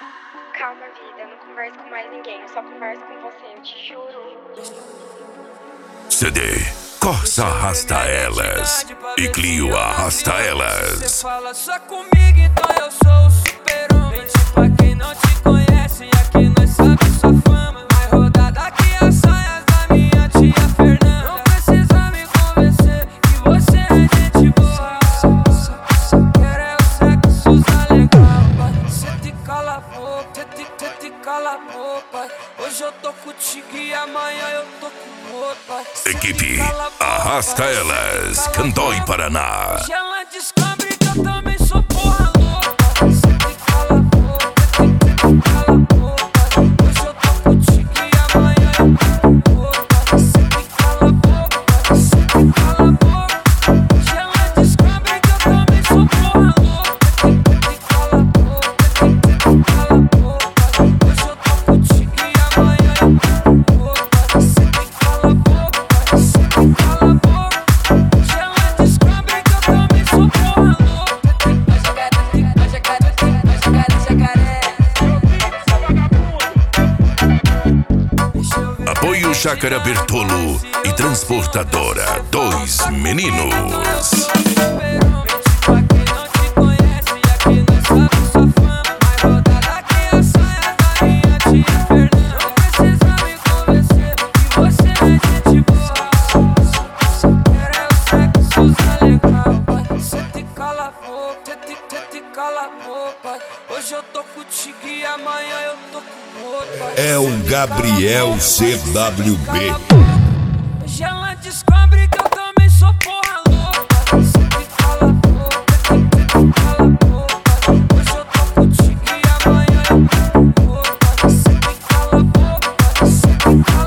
Calma, vida, eu não converso com mais ninguém, eu só converso com você, eu te juro. CD Corsa arrasta elas e Clio arrasta elas. Você fala só comigo, então eu sou o super-homem. Pra quem não te conhece, aqui nós sabe sua fama. Vai rodar daqui as saias da minha tia Fernanda. Não precisa me convencer que você é gente boa. Só quero é o sexo usar legal, pai. Cê te cala a boca, cê te cala a boca. Hoje eu tô contigo e amanhã eu tô com outro, pai. Equipe Arrasta Elas, Candói, Paraná. Hoje ela descobre que eu também sou porra louca. Cê te cala a boca, cê te cala a boca. Hoje eu tô contigo e amanhã eu tô com outra. Cê te cala a boca, cê te cala a boca. Hoje ela descobre que eu também sou porra louca. Cê te cala a boca, cê te cala a boca. Hoje eu tô contigo e amanhã eu tô com outra. Cê te cala a boca, cê te cala a boca. Hoje ela descobre que eu também sou porra louca. Apoio Chácara Bertolo e Transportadora, dois meninos. Hoje eu tô contigo e amanhã eu tô com outro. É um Gabriel CWB. Hoje ela descobre que eu também sou porra louca. Cê te cala a boca, cê te cala a boca. Hoje eu tô contigo e amanhã eu tô com outra. Cê te cala a boca, cê te cala a boca.